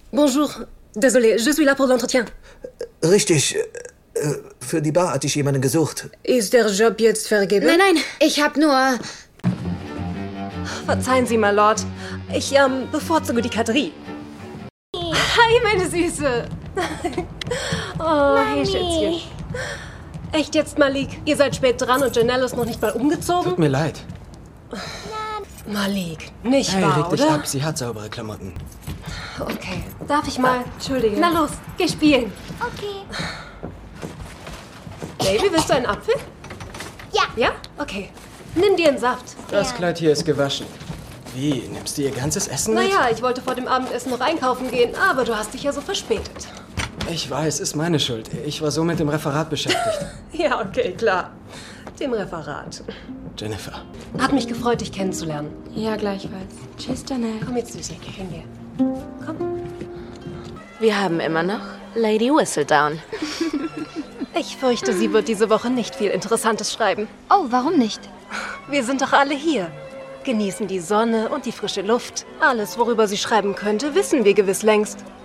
Bonjour. Désolé, je suis là pour l'entretien. Richtig. Für die Bar hatte ich jemanden gesucht. Ist der Job jetzt vergeben? Nein, ich hab nur... Verzeihen Sie, my Lord. Ich bevorzuge die Katerie. Hi, meine Süße. Oh, hey, Schätzchen. Echt jetzt, Malik? Ihr seid spät dran und Janelle ist noch nicht mal umgezogen? Tut mir leid. Malik, nicht Hey, wahr, reg dich oder? ab, sie hat saubere Klamotten. Okay, darf ich mal? Entschuldige. Na los, geh spielen. Okay. Baby, willst du einen Apfel? Ja. Ja? Okay. Nimm dir einen Saft. Das Kleid hier ist gewaschen. Wie, nimmst du ihr ganzes Essen mit? Naja, ich wollte vor dem Abendessen noch einkaufen gehen, aber du hast dich ja so verspätet. Ich weiß, ist meine Schuld. Ich war so mit dem Referat beschäftigt. Ja, okay, klar. Dem Referat. Jennifer. Hat mich gefreut, dich kennenzulernen. Ja, gleichfalls. Tschüss, Janelle. Komm jetzt, Süße, hingehe. Komm. Wir haben immer noch Lady Whistledown. Ich fürchte, sie wird diese Woche nicht viel Interessantes schreiben. Oh, warum nicht? Wir sind doch alle hier. Genießen die Sonne und die frische Luft. Alles, worüber sie schreiben könnte, wissen wir gewiss längst.